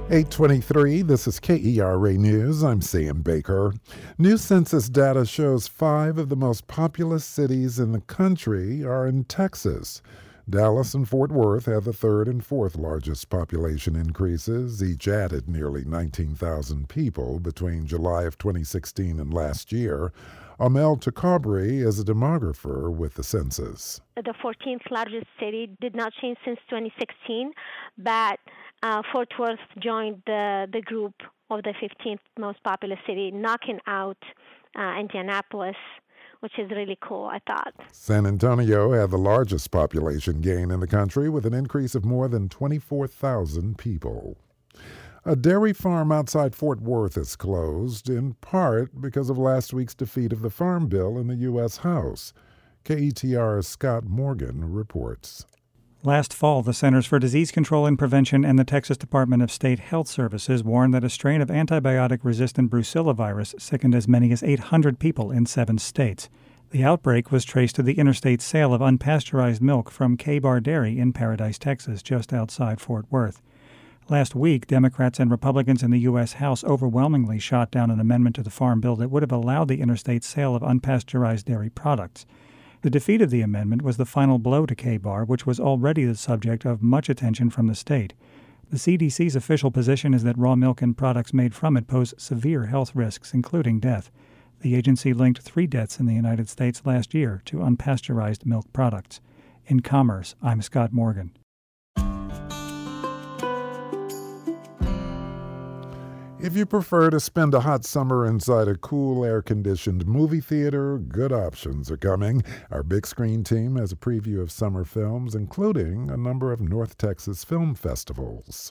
8:23, this is KERA News. I'm Sam Baker. New census data shows 5 of the most populous cities in the country are in Texas. Dallas and Fort Worth have the third and fourth largest population increases. Each added nearly 19,000 people between July of 2016 and last year. Amel Takabri is a demographer with the census. The 14th largest city did not change since 2016, but Fort Worth joined the group of the 15th most populous city, knocking out Indianapolis, which is really cool, I thought. San Antonio had the largest population gain in the country with an increase of more than 24,000 people. A dairy farm outside Fort Worth is closed, in part because of last week's defeat of the Farm Bill in the U.S. House. KETR's Scott Morgan reports. Last fall, the Centers for Disease Control and Prevention and the Texas Department of State Health Services warned that a strain of antibiotic-resistant brucellovirus sickened as many as 800 people in 7 states. The outbreak was traced to the interstate sale of unpasteurized milk from K-Bar Dairy in Paradise, Texas, just outside Fort Worth. Last week, Democrats and Republicans in the U.S. House overwhelmingly shot down an amendment to the Farm Bill that would have allowed the interstate sale of unpasteurized dairy products. The defeat of the amendment was the final blow to K-Bar, which was already the subject of much attention from the state. The CDC's official position is that raw milk and products made from it pose severe health risks, including death. The agency linked 3 deaths in the United States last year to unpasteurized milk products. In Commerce, I'm Scott Morgan. If you prefer to spend a hot summer inside a cool, air-conditioned movie theater, good options are coming. Our big screen team has a preview of summer films, including a number of North Texas film festivals.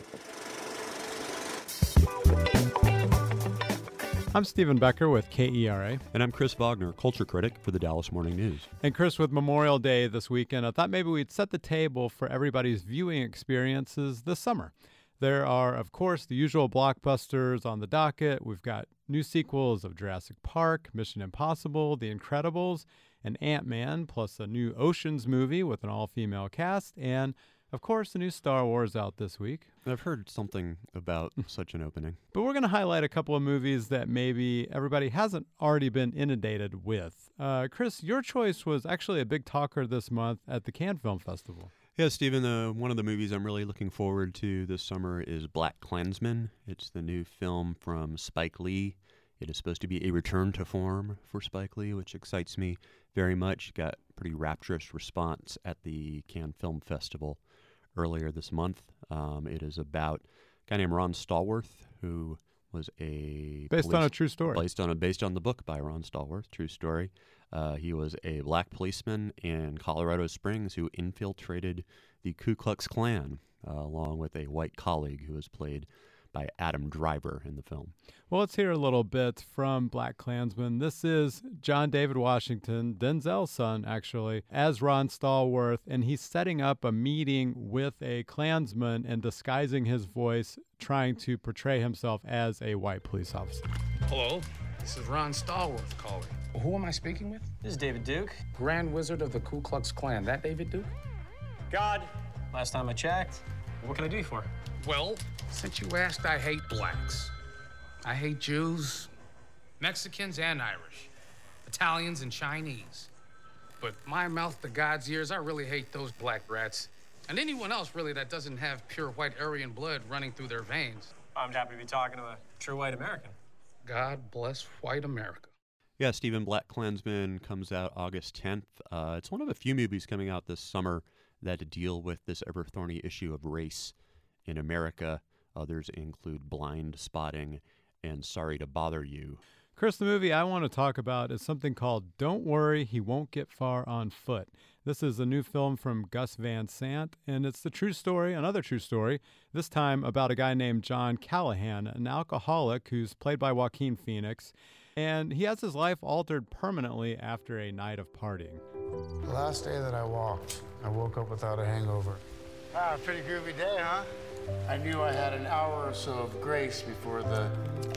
I'm Stephen Becker with KERA. And I'm Chris Wagner, culture critic for the Dallas Morning News. And Chris, with Memorial Day this weekend, I thought maybe we'd set the table for everybody's viewing experiences this summer. There are, of course, the usual blockbusters on the docket. We've got new sequels of Jurassic Park, Mission Impossible, The Incredibles, and Ant-Man, plus a new Oceans movie with an all-female cast, and, of course, the new Star Wars out this week. I've heard something about such an opening. But we're going to highlight a couple of movies that maybe everybody hasn't already been inundated with. Chris, your choice was actually a big talker this month at the Cannes Film Festival. Yeah, Stephen, one of the movies I'm really looking forward to this summer is BlacKkKlansman. It's the new film from Spike Lee. It is supposed to be a return to form for Spike Lee, which excites me very much. Got pretty rapturous response at the Cannes Film Festival earlier this month. It is about a guy named Ron Stallworth, who was based on a true story. Based on the book by Ron Stallworth, true story. He was a black policeman in Colorado Springs who infiltrated the Ku Klux Klan, along with a white colleague who was played by Adam Driver in the film. Well, let's hear a little bit from BlacKkKlansman. This is John David Washington, Denzel's son, actually, as Ron Stallworth, and he's setting up a meeting with a Klansman and disguising his voice, trying to portray himself as a white police officer. Hello, this is Ron Stallworth calling. Who am I speaking with? This is David Duke. Grand Wizard of the Ku Klux Klan. That David Duke? God. Last time I checked. What can I do you for? Well, since you asked, I hate blacks. I hate Jews, Mexicans and Irish, Italians and Chinese. But my mouth to God's ears, I really hate those black rats. And anyone else, really, that doesn't have pure white Aryan blood running through their veins. I'm happy to be talking to a true white American. God bless white America. Yeah, Stephen, BlacKkKlansman comes out August 10th. It's one of a few movies coming out this summer that deal with this ever-thorny issue of race in America. Others include Blind Spotting and Sorry to Bother You. Chris, the movie I want to talk about is something called Don't Worry, He Won't Get Far on Foot. This is a new film from Gus Van Sant, and it's the true story, another true story, this time about a guy named John Callahan, an alcoholic who's played by Joaquin Phoenix, and he has his life altered permanently after a night of partying. The last day that I walked, I woke up without a hangover. Pretty groovy day, huh? I knew I had an hour or so of grace before the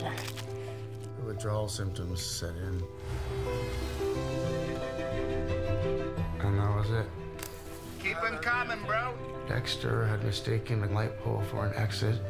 withdrawal symptoms set in. And that was it. Keep them coming, bro. Dexter had mistaken the light pole for an exit,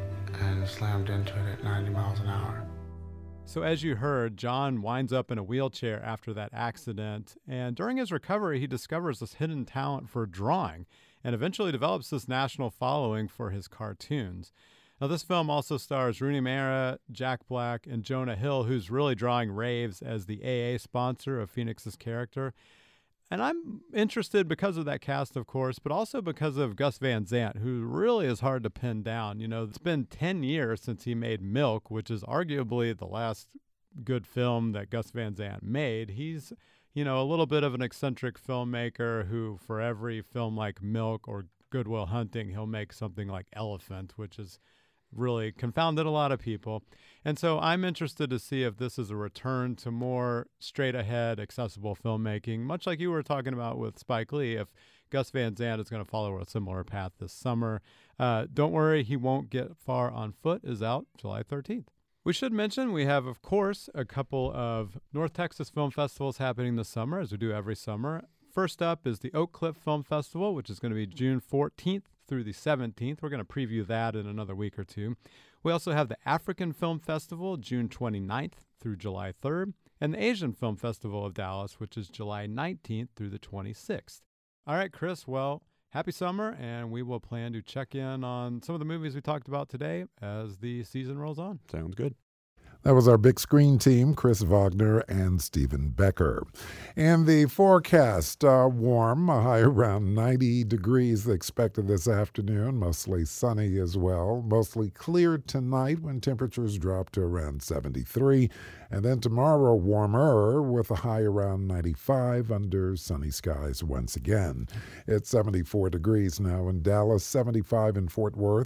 and slammed into it at 90 miles an hour. So as you heard, John winds up in a wheelchair after that accident, and during his recovery, he discovers this hidden talent for drawing and eventually develops this national following for his cartoons. Now, this film also stars Rooney Mara, Jack Black, and Jonah Hill, who's really drawing raves as the AA sponsor of Phoenix's character. And I'm interested because of that cast, of course, but also because of Gus Van Sant, who really is hard to pin down. You know, it's been 10 years since he made Milk, which is arguably the last good film that Gus Van Sant made. He's, you know, a little bit of an eccentric filmmaker who, for every film like Milk or Good Will Hunting, he'll make something like Elephant, which is really confounded a lot of people. And so I'm interested to see if this is a return to more straight-ahead, accessible filmmaking, much like you were talking about with Spike Lee, if Gus Van Sant is going to follow a similar path this summer. Don't worry, He Won't Get Far on Foot is out July 13th. We should mention we have, of course, a couple of North Texas film festivals happening this summer, as we do every summer. First up is the Oak Cliff Film Festival, which is going to be June 14th through the 17th. We're going to preview that in another week or two. We also have the African Film Festival, June 29th through July 3rd, and the Asian Film Festival of Dallas, which is July 19th through the 26th. All right, Chris, well, happy summer, and we will plan to check in on some of the movies we talked about today as the season rolls on. Sounds good. That was our big screen team, Chris Wagner and Stephen Becker. And the forecast, warm, a high around 90 degrees expected this afternoon, mostly sunny as well. Mostly clear tonight when temperatures drop to around 73. And then tomorrow, warmer with a high around 95 under sunny skies once again. It's 74 degrees now in Dallas, 75 in Fort Worth,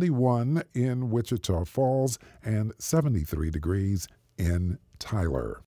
71 in Wichita Falls, and 73 degrees in Tyler.